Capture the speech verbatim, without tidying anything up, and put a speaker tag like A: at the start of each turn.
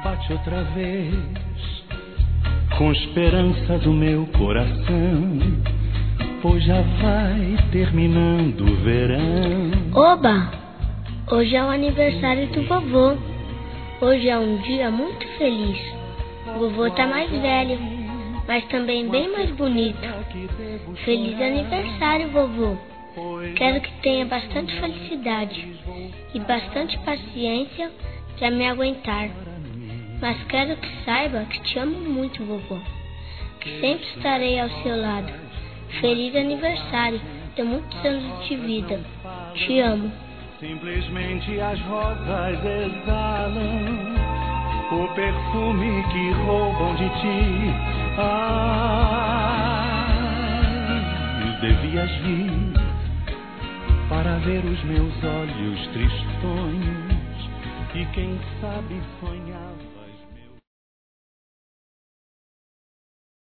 A: bate outra vez, com esperança do meu coração, pois já vai terminando o verão.
B: Oba! Hoje é o aniversário do vovô. Hoje é um dia muito feliz. O vovô tá mais velho, mas também bem mais bonito. Feliz aniversário, vovô. Quero que tenha bastante felicidade e bastante paciência para me aguentar. Mas quero que saiba que te amo muito, vovô. Que sempre estarei ao seu lado. Feliz aniversário, de muitos anos de vida. Te amo.
A: Simplesmente as rosas exalam o perfume que roubam de ti. Ah, devias vir para ver os meus olhos tristonhos e quem sabe sonhar.